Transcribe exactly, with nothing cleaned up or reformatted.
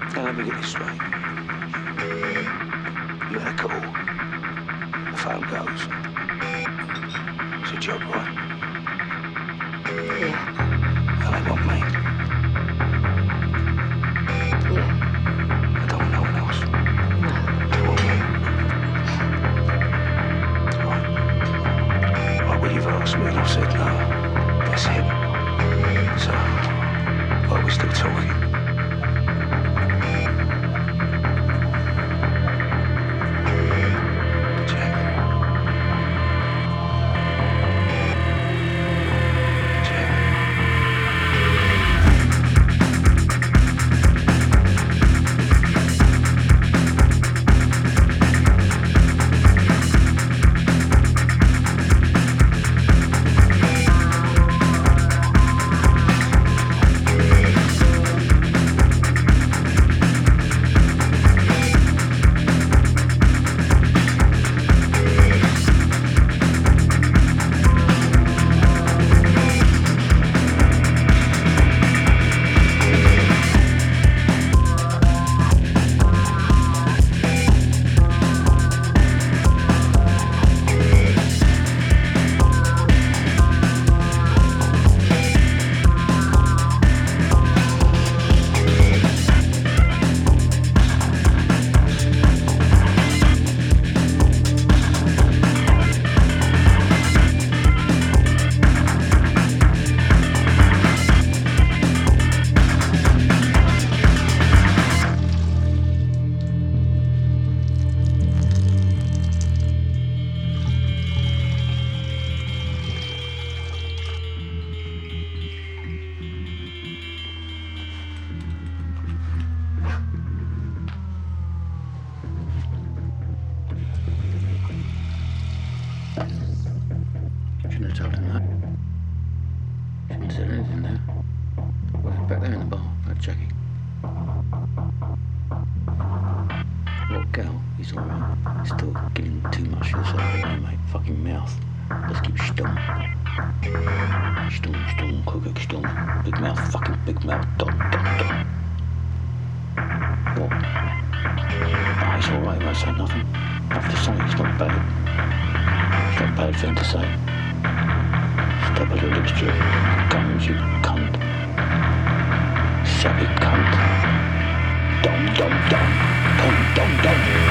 Now let me get this straight. You had a call. The phone goes. It's a job, right? Yeah. And they want me. Yeah. I don't want no one else. No. They want me. Right. Right, well, you've asked me and I've said no. That's it. So, why are we still talking? Shouldn't have told him that. Shouldn't have said anything there. Well, back there in the bar, that Jackie. What gal? He's alright. He's still getting too much for yourself, ain't you, mate? Fucking mouth. Let's keep stumm. Stumm, stumm, quick, stumm. Big mouth, fucking big mouth. Dot, dot, dot. What? Oh, he's alright, he won't say nothing. After something, it's not bad. It's not a bad thing to say. Stop a little extra. Guns, you cunt. Savage cunt. Dum, dum, dum. Dum, dum, dum.